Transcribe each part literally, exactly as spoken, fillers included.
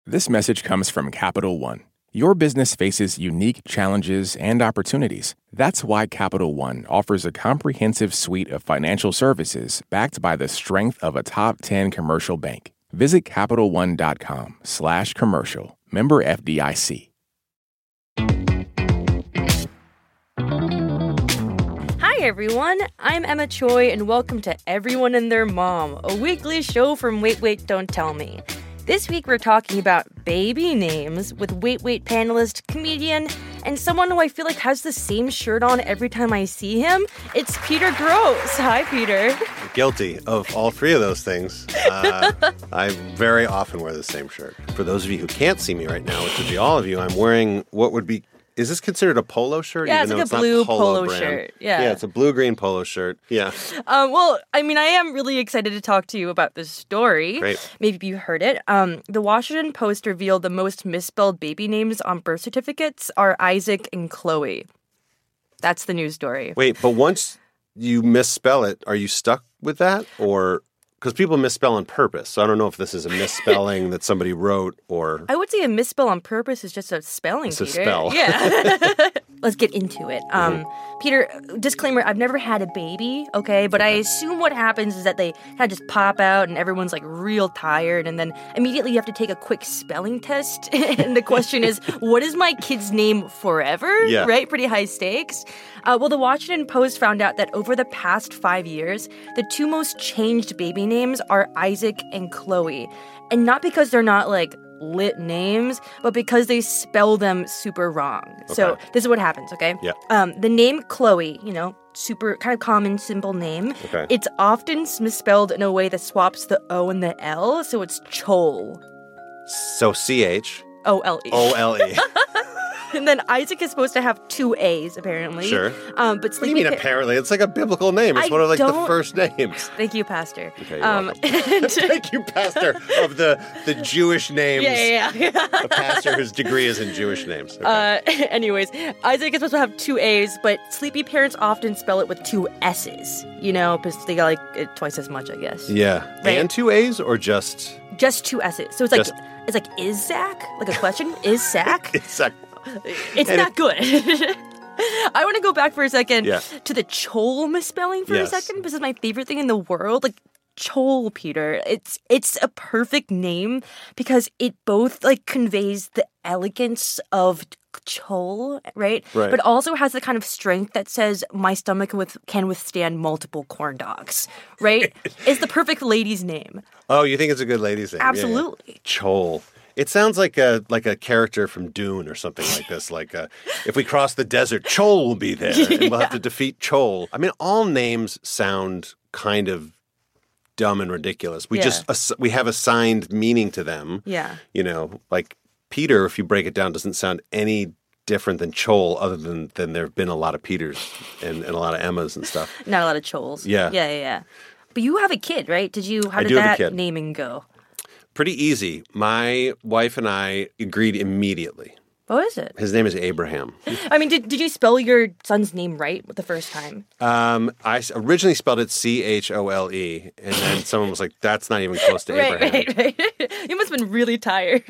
This message comes from Capital One. Your business faces unique challenges and opportunities. That's why Capital One offers a comprehensive suite of financial services backed by the strength of a top ten commercial bank. Visit CapitalOne.com slash commercial. Member F D I C. Hi, everyone. I'm Emma Choi, and welcome to Everyone and Their Mom, a weekly show from Wait, Wait, Don't Tell Me. This week, we're talking about baby names with Wait, Wait panelist, comedian, and someone who I feel like has the same shirt on every time I see him. It's Peter Grosz. Hi, Peter. Guilty of all three of those things. Uh, I very often wear the same shirt. For those of you who can't see me right now, which would be all of you, I'm wearing what would be... Is this considered a polo shirt? Yeah, even it's though like it's a blue polo, polo brand? shirt. Yeah. Yeah, it's a blue-green polo shirt. Yeah. Um, well, I mean, I am really excited to talk to you about this story. Great. Maybe you heard it. Um, the Washington Post revealed the most misspelled baby names on birth certificates are Isaac and Chloe. That's the news story. Wait, but once you misspell it, are you stuck with that? Or... Because people misspell on purpose. So I don't know if this is a misspelling that somebody wrote or... I would say a misspell on purpose is just a spelling, It's Peter. a spell. Yeah. Let's get into it. Um, mm-hmm. Peter, disclaimer, I've never had a baby, okay? But I assume what happens is that they kind of just pop out and everyone's like real tired. And then immediately you have to take a quick spelling test. And the question is, what is my kid's name forever? Yeah. Right? Pretty high stakes. Uh, well, the Washington Post found out that over the past five years, the two most changed baby names are Isaac and Chloe. And not because they're not, like, lit names, but because they spell them super wrong. Okay. So this is what happens, okay? Yeah. Um, the name Chloe, you know, super kind of common, simple name. Okay. It's often misspelled in a way that swaps the O and the L, so it's Chol. So C H... O L E. O L E. And then Isaac is supposed to have two A's, apparently. Sure. Um, but What do you mean, Sleepy apparently? It's like a biblical name. It's I one of, like, the don't- first names. Thank you, Pastor. Okay, you're um, welcome. and- Thank you, pastor, of the, the Jewish names. yeah, yeah, yeah. A pastor whose degree is in Jewish names. Okay. Uh, anyways, Isaac is supposed to have two A's, but sleepy parents often spell it with two S's, you know, because they got like it twice as much, I guess. yeah. right. And two A's or just... Just two S's. So it's like, Just- it's like, is Zach? Like a question? Is Zach? It's like... It's and not it- good. I want to go back for a second Yeah. to the Chol misspelling for Yes. a second. This is my favorite thing in the world. Like, Chol, Peter. It's it's a perfect name because it both like conveys the elegance of Chol, right? Right. But also has the kind of strength that says my stomach with, can withstand multiple corn dogs, right? It's the perfect lady's name. Oh, you think it's a good lady's name? Yeah, yeah. Absolutely. Chol. It sounds like a like a character from Dune or something like this. Like, uh, if we cross the desert, Chol will be there, and we'll have to defeat Chol. I mean, all names sound kind of dumb and ridiculous. We Yeah. just ass- we have assigned meaning to them. Yeah. You know, like Peter, if you break it down, doesn't sound any different than Chol, other than than there have been a lot of Peters and, and a lot of Emmas and stuff. Not a lot of Chols. Yeah. Yeah, yeah, yeah. But you have a kid, right? Did you, how I did do have a that kid. naming go? Pretty easy. My wife and I agreed immediately. What is it? His name is Abraham. I mean, did, did you spell your son's name right the first time? Um, I s- originally spelled it C H O L E, and then someone was like, that's not even close to right, Abraham. right, right. You must have been really tired.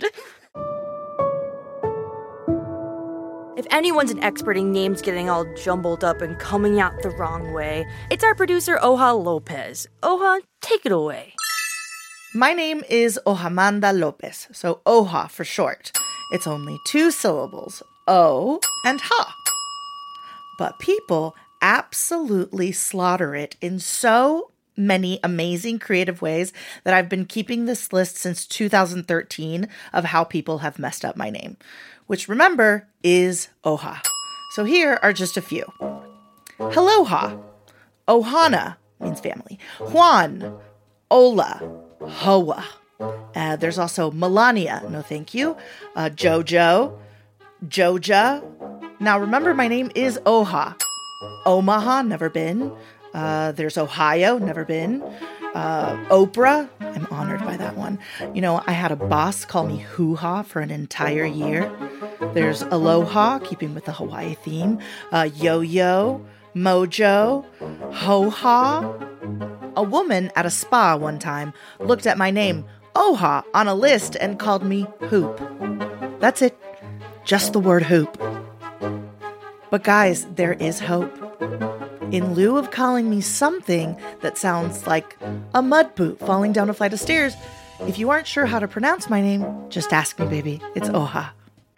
If anyone's an expert in names getting all jumbled up and coming out the wrong way, it's our producer, Oha Lopez. Oha, take it away. My name is Ohamanda Lopez, so Oha for short. It's only two syllables, O and Ha. But people absolutely slaughter it in so many amazing creative ways that I've been keeping this list since two thousand thirteen of how people have messed up my name, which, remember, is Oha. So here are just a few. Aloha. Ohana means family. Juan. Ola. Hoa. Uh, there's also Melania, no thank you. Uh, Jojo. Joja. Now remember, my name is Oha. Omaha, never been. Uh, there's Ohio, never been. Uh, Oprah, I'm honored by that one. You know, I had a boss call me hoo-ha for an entire year. There's Aloha, keeping with the Hawaii theme. Uh, Yo-yo, Mojo, Ho-ha. A woman at a spa one time looked at my name, Oha on a list and called me Hoop. That's it. Just the word hoop. But guys, there is hope. In lieu of calling me something that sounds like a mud boot falling down a flight of stairs, if you aren't sure how to pronounce my name, just ask me, baby. It's Oha.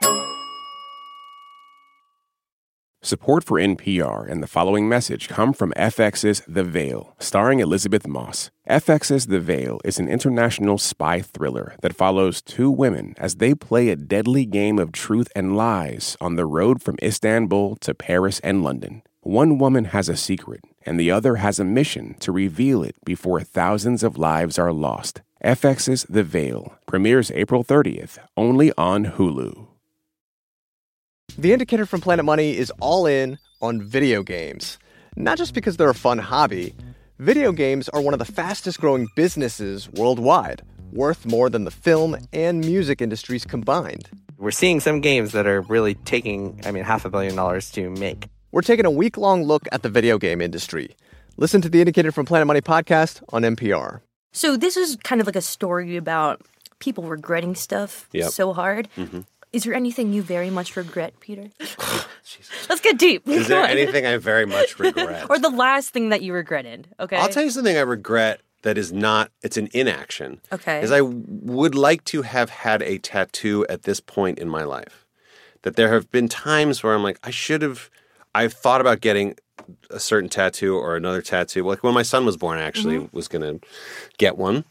Support for N P R and the following message come from F X's The Veil, starring Elizabeth Moss. F X's The Veil is an international spy thriller that follows two women as they play a deadly game of truth and lies on the road from Istanbul to Paris and London. One woman has a secret, and the other has a mission to reveal it before thousands of lives are lost. F X's The Veil premieres April thirtieth, only on Hulu. The Indicator from Planet Money is all in on video games. Not just because they're a fun hobby. Video games are one of the fastest growing businesses worldwide, worth more than the film and music industries combined. We're seeing some games that are really taking, I mean, half a billion dollars to make. We're taking a week-long look at the video game industry. Listen to the Indicator from Planet Money podcast on N P R. So this is kind of like a story about people regretting stuff Yep. so hard. Mm-hmm. Is there anything you very much regret, Peter? Let's get deep. Is there Come on. anything I very much regret? Or the last thing that you regretted, okay? I'll tell you something I regret that is not, it's an inaction. Okay. Is I would like to have had a tattoo at this point in my life. That there have been times where I'm like, I should have, I've thought about getting a certain tattoo or another tattoo. Like when my son was born, I actually Mm-hmm. was going to get one.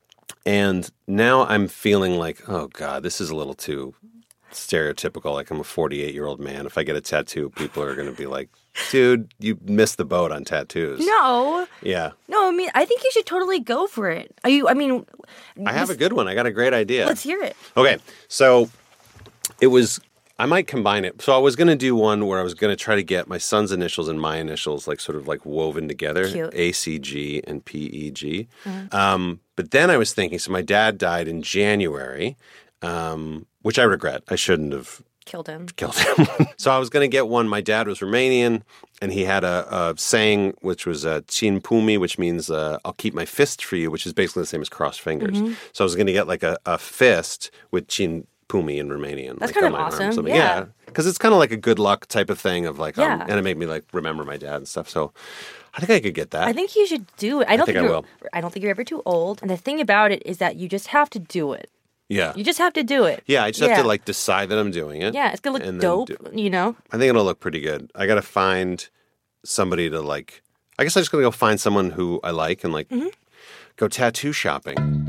And now I'm feeling like, oh God, this is a little too stereotypical. Like I'm a forty-eight-year-old man. If I get a tattoo, people are going to be like, dude, you missed the boat on tattoos. No. Yeah. No, I mean, I think you should totally go for it. Are you, I mean... I have a good one. I got a great idea. Let's hear it. Okay, so it was, I might combine it. So I was going to do one where I was going to try to get my son's initials and my initials like sort of like woven together. Cute. A C G and P E G. Um, but then I was thinking, so my dad died in January, um, which I regret. I shouldn't have Killed him. killed him. So I was going to get one. My dad was Romanian, and he had a, a saying which was uh, "Cin pumi," which means uh, "I'll keep my fist for you," which is basically the same as crossed fingers. Mm-hmm. So I was going to get like a, a fist with "Cin pumi" in Romanian. That's like, kind on of my arm, awesome. something. Yeah. Because it's kind of like a good luck type of thing of like, um, Yeah. and it made me like remember my dad and stuff. So I think I could get that. I think you should do it. I don't think I you're, will. I don't think you're ever too old. And the thing about it is that you just have to do it. yeah. You just have to do it. Yeah, I just have Yeah. to like decide that I'm doing it. Yeah, it's gonna look and then dope, do- you know? I think it'll look pretty good. I got to find somebody to like, I guess I'm just going to go find someone who I like and like Mm-hmm. go tattoo shopping.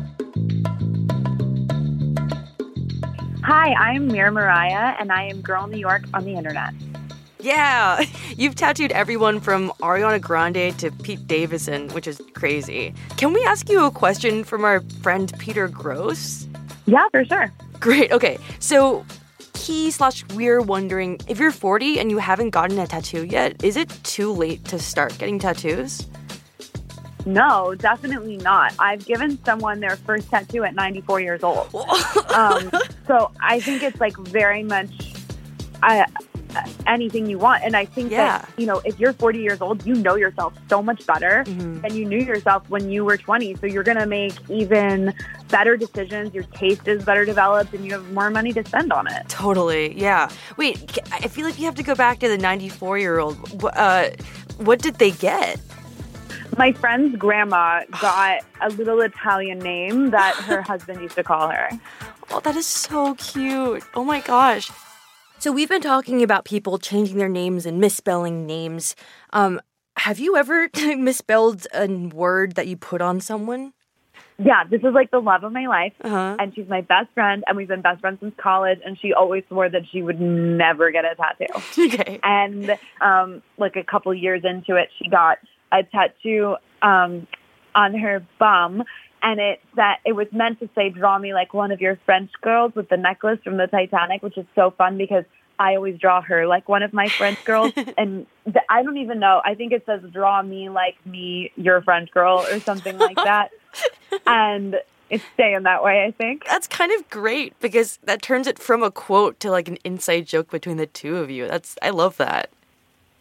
Hi, I'm Mira Mariah, and I am Girl New York on the internet. Yeah, you've tattooed everyone from Ariana Grande to Pete Davidson, which is crazy. Can we ask you a question from our friend Peter Gross? Yeah, for sure. Great, okay. So he slash we're wondering, if you're forty and you haven't gotten a tattoo yet, is it too late to start getting tattoos? No, definitely not. I've given someone their first tattoo at ninety-four years old. um, so I think it's like very much uh, anything you want. And I think Yeah. that, you know, if you're forty years old, you know yourself so much better Mhm. than you knew yourself when you were twenty. So you're going to make even better decisions. Your taste is better developed and you have more money to spend on it. Totally, yeah. Wait, ca- I feel like you have to go back to the ninety-four-year-old. Uh, what did they get? My friend's grandma got a little Italian name that her husband used to call her. Oh, that is so cute. Oh my gosh. So we've been talking about people changing their names and misspelling names. Um, have you ever misspelled a word that you put on someone? Yeah, this is like the love of my life. Uh-huh. And she's my best friend, and we've been best friends since college, and she always swore that she would never get a tattoo. Okay. And um, like a couple years into it, she got a tattoo um, on her bum, and it that it was meant to say, draw me like one of your French girls with the necklace from the Titanic, which is so fun because I always draw her like one of my French girls. And th- I don't even know. I think it says, draw me like me, your French girl, or something like that. And it's staying that way, I think. That's kind of great because that turns it from a quote to like an inside joke between the two of you. That's I love that.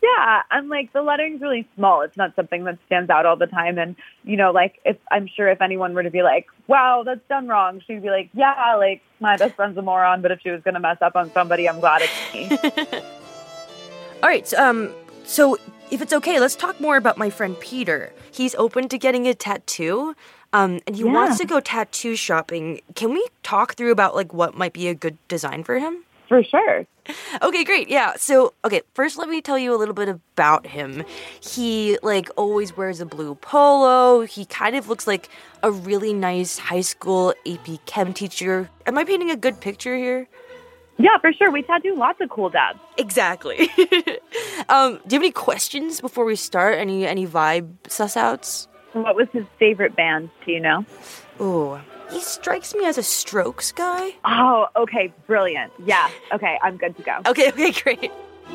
Yeah, and like the lettering's really small. It's not something that stands out all the time. And, you know, like if I'm sure if anyone were to be like, wow, that's done wrong, she'd be like, yeah, like my best friend's a moron. But if she was going to mess up on somebody, I'm glad it's me. All right. So, um, so if it's okay, let's talk more about my friend Peter. He's open to getting a tattoo. Um, and he Yeah. wants to go tattoo shopping. Can we talk through about like what might be a good design for him? For sure. Okay, great. Yeah. So, okay, first let me tell you a little bit about him. He like always wears a blue polo. He kind of looks like a really nice high school A P Chem teacher. Am I painting a good picture here? Yeah, for sure. We tattoo lots of cool dads. Exactly. um, do you have any questions before we start? Any any vibe suss outs? What was his favorite band? Do you know? Ooh, he strikes me as a Strokes guy. Oh, okay. Brilliant. Yeah. Okay. I'm good to go. Okay, okay, great.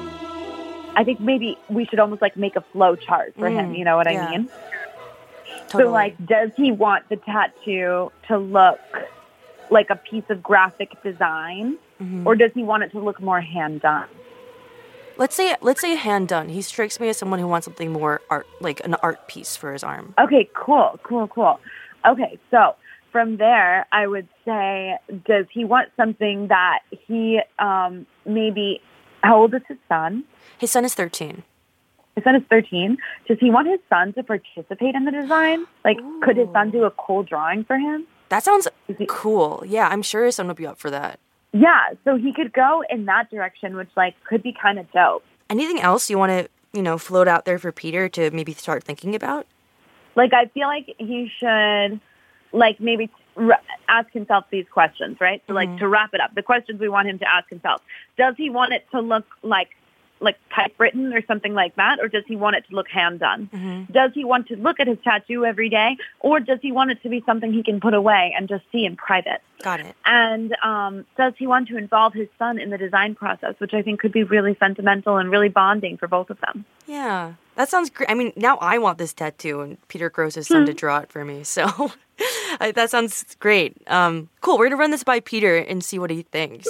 I think maybe we should almost like make a flow chart for him. Mm, You know what yeah. I mean? Totally. So like, does he want the tattoo to look like a piece of graphic design, Mhm. or does he want it to look more hand done? Let's say let's say hand done. He strikes me as someone who wants something more art, like an art piece for his arm. Okay, cool, cool, cool. Okay, so from there, I would say, does he want something that he um, maybe, how old is his son? His son is thirteen. His son is thirteen. Does he want his son to participate in the design? Like, could his son do a cool drawing for him? That sounds Is he- cool. Yeah, I'm sure his son would be up for that. Yeah, so he could go in that direction, which, like, could be kind of dope. Anything else you want to, you know, float out there for Peter to maybe start thinking about? Like, I feel like he should, like, maybe r- ask himself these questions, right? So, like, to wrap it up, the questions we want him to ask himself. Does he want it to look like, like typewritten or something like that, or does he want it to look hand-done? Mm-hmm. Does he want to look at his tattoo every day, or does he want it to be something he can put away and just see in private? Got it. And um, does he want to involve his son in the design process, which I think could be really sentimental and really bonding for both of them? Yeah, that sounds great. I mean, now I want this tattoo, and Peter grows his son to draw it for me. So I, that sounds great. Um, cool. We're gonna run this by Peter and see what he thinks.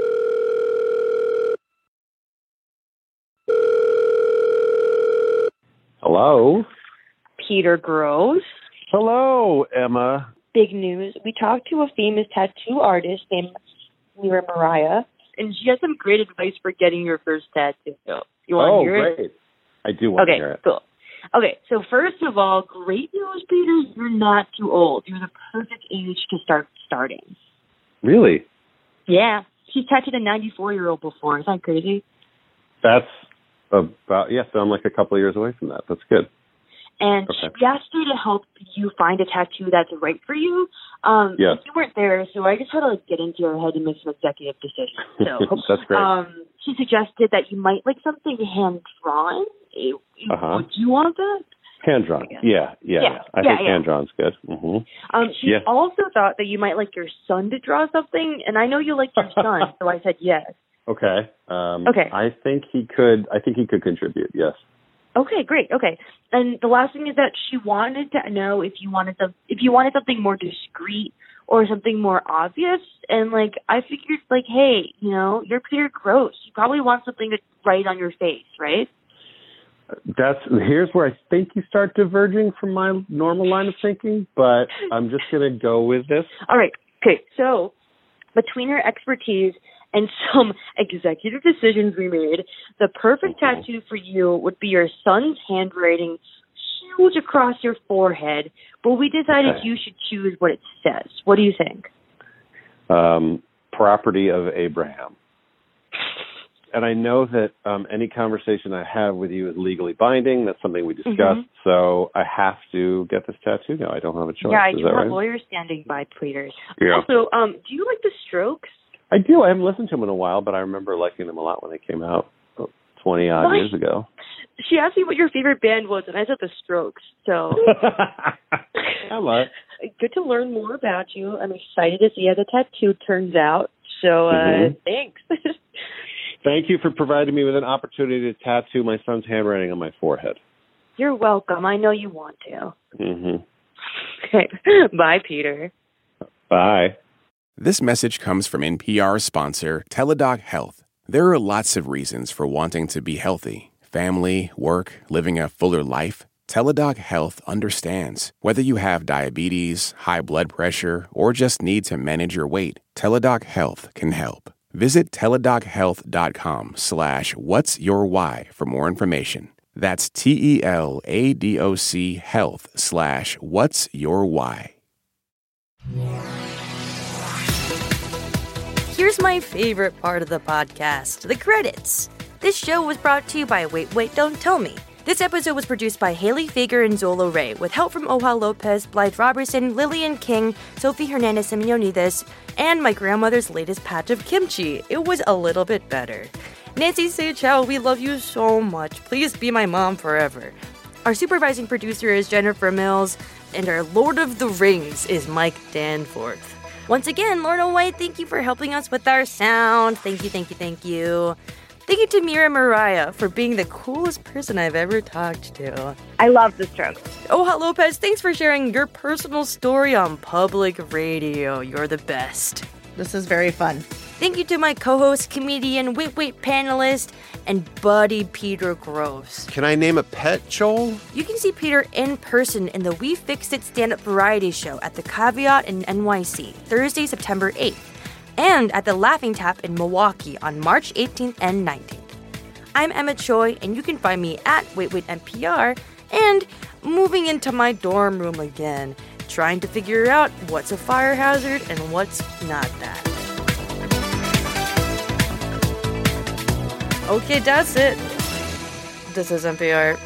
Hello. Peter Groves. Hello, Emma. Big news. We talked to a famous tattoo artist named Mira Mariah, and she has some great advice for getting your first tattoo. You want to Oh, hear it? great. I do want Okay, to hear it. cool. Okay, so first of all, great news, Peter. You're not too old. You're the perfect age to start starting. Really? Yeah. She's tattooed a ninety-four-year-old before. Isn't that crazy? That's about, yes, I'm like a couple of years away from that. That's good. And Okay. she asked her to help you find a tattoo that's right for you. Um, Yes. You weren't there, so I just had to like get into her head and make some executive decisions. So That's great. Um, she suggested that you might like something hand drawn. Uh-huh. Would you want that? Hand drawn. Yeah, yeah, Yeah, yeah. I yeah, think yeah. hand drawn's good. hmm Um, she Yeah. also thought that you might like your son to draw something, and I know you like your son, so I said yes. Okay. Um, Okay. I think he could. I think he could contribute. Yes. Okay, great. Okay, and the last thing is that she wanted to know if you wanted some, if you wanted something more discreet or something more obvious. And like, I figured, like, hey, you know, you're Peter Gross. You probably want something to write on your face, right? That's here's where I think you start diverging from my normal line of thinking, but I'm just gonna go with this. All right. Okay. So between her expertise and some executive decisions we made, the perfect Mhm. tattoo for you would be your son's handwriting huge across your forehead. But we decided Okay. you should choose what it says. What do you think? Um, property of Abraham. And I know that um, any conversation I have with you is legally binding. That's something we discussed. Mhm. So I have to get this tattoo now. I don't have a choice. Yeah, I is do that have right? lawyers standing by, pleaders. Yeah. Also, um, do you like the Strokes? I do. I haven't listened to them in a while, but I remember liking them a lot when they came out twenty odd What? years ago. She asked me what your favorite band was, and I said the Strokes. So Emma. good to learn more about you. I'm excited to see how the tattoo turns out. So uh, Mhm. thanks. Thank you for providing me with an opportunity to tattoo my son's handwriting on my forehead. You're welcome. I know you want to. hmm Okay. Bye, Peter. Bye. This message comes from N P R sponsor Teladoc Health. There are lots of reasons for wanting to be healthy. family, work, living a fuller life? Teladoc Health understands. Whether you have diabetes, high blood pressure, or just need to manage your weight, Teladoc Health can help. Visit teladochealth.com slash what's your why for more information. That's T-E-L-A-D-O-C health slash what's your why. Here's my favorite part of the podcast, the credits. This show was brought to you by Wait, Wait, Don't Tell Me. This episode was produced by Haley Fager and Zolo Ray, with help from Oha Lopez, Blythe Robertson, Lillian King, Sophie Hernandez Simeonides, and my grandmother's latest patch of kimchi. It was a little bit better. Nancy Seychell, we love you so much. Please be my mom forever. Our supervising producer is Jennifer Mills, and our Lord of the Rings is Mike Danforth. Once again, Lorna White, thank you for helping us with our sound. Thank you, thank you, thank you. Thank you to Mira Mariah for being the coolest person I've ever talked to. I love the Strokes. Oha Lopez, thanks for sharing your personal story on public radio. You're the best. This is very fun. Thank you to my co-host, comedian, Wait Wait panelist, and buddy Peter Gross. Can I name a pet, Joel? You can see Peter in person in the We Fixed It stand-up variety show at the Caveat in N Y C, Thursday, September eighth. And at the Laughing Tap in Milwaukee on March eighteenth and nineteenth. I'm Emma Choi, and you can find me at Wait Wait N P R and moving into my dorm room again, trying to figure out what's a fire hazard and what's not that. Okay, that's it. This is N P R.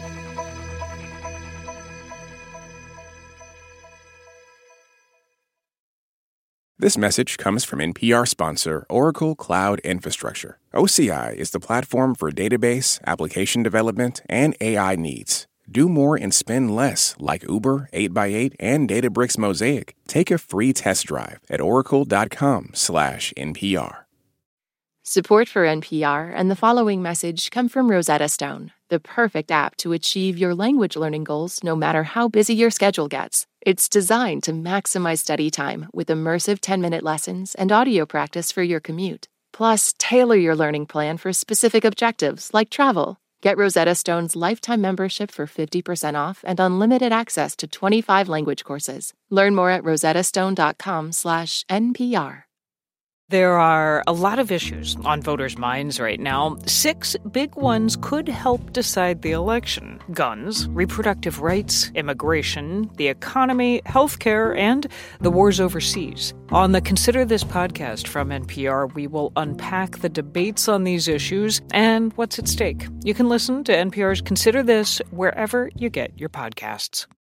This message comes from N P R sponsor Oracle Cloud Infrastructure. O C I is the platform for database, application development, and A I needs. Do more and spend less, like Uber, eight by eight, and Databricks Mosaic. Take a free test drive at oracle.com slash NPR. Support for N P R and the following message come from Rosetta Stone, the perfect app to achieve your language learning goals no matter how busy your schedule gets. It's designed to maximize study time with immersive ten-minute lessons and audio practice for your commute. Plus, tailor your learning plan for specific objectives like travel. Get Rosetta Stone's lifetime membership for fifty percent off and unlimited access to twenty-five language courses. Learn more at rosettastone.com slash NPR. There are a lot of issues on voters' minds right now. Six big ones could help decide the election: guns, reproductive rights, immigration, the economy, healthcare, and the wars overseas. On the Consider This podcast from N P R, we will unpack the debates on these issues and what's at stake. You can listen to N P R's Consider This wherever you get your podcasts.